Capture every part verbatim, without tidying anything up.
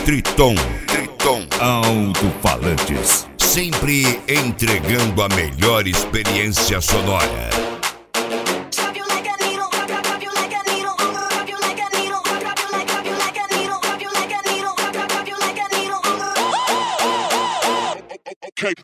Triton, Triton alto-falantes, sempre entregando a melhor experiência sonora. Okay.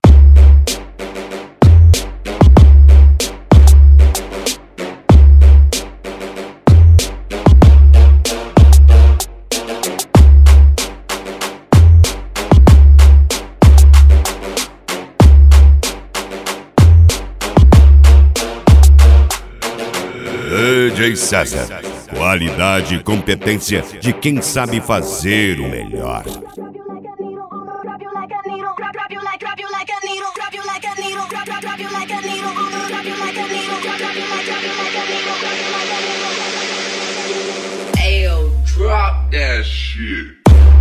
D J César, qualidade e competência de quem sabe fazer o melhor. Ayo, drop that shit.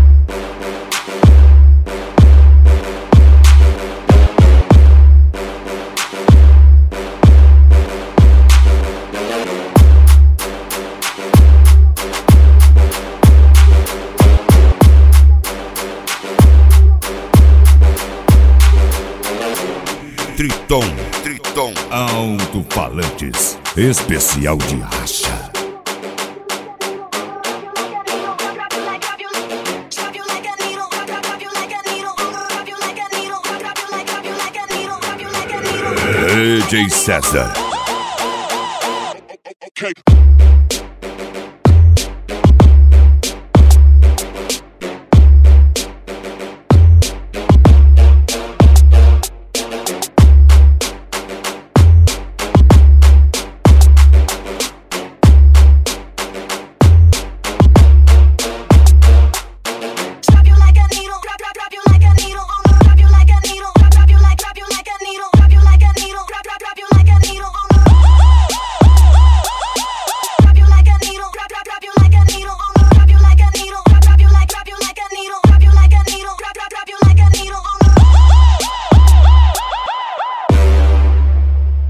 Triton, Triton alto-falantes, especial de racha. D J César.